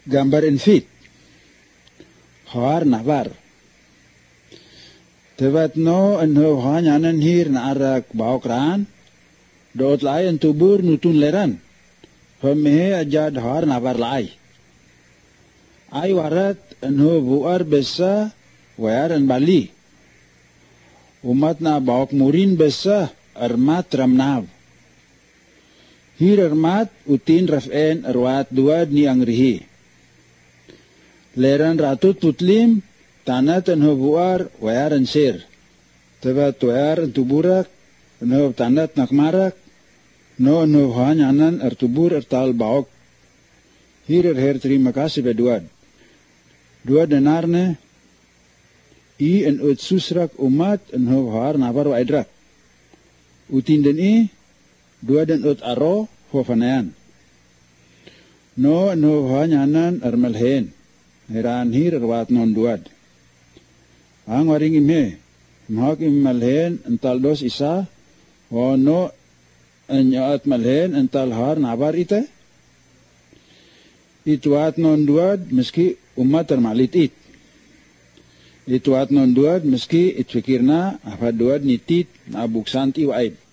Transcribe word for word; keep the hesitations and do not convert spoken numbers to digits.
gambar infit har navar tevat no enho hanyanan hir na arak baokran dot lain tubur nutun leran pemehe ajad har navar lai ai warat enho buar besa wayaran bali umat na baok murin besa armat ramnav hir armat utin rafen arwat duad ni angrihi leran ratu tutlim tanat enho buar wayaran sir tebat wayar tuburak enho tanat nakmarak no enho hanyanan artubur artal baok hir her terima kasih beduad dua denarne i en ut susrak umat enho har nabar waidrak utin den i dua den ut aro hofanayan no enho hanyanan armalhen heran hir arwat non duad ang waring ime mahak imalhen ental dos isa o no enyaat malhen ental har nabar ite ituat non duad meski umat termalit it ituat non duad meski itfikirna apa duad nitit na buksanti waib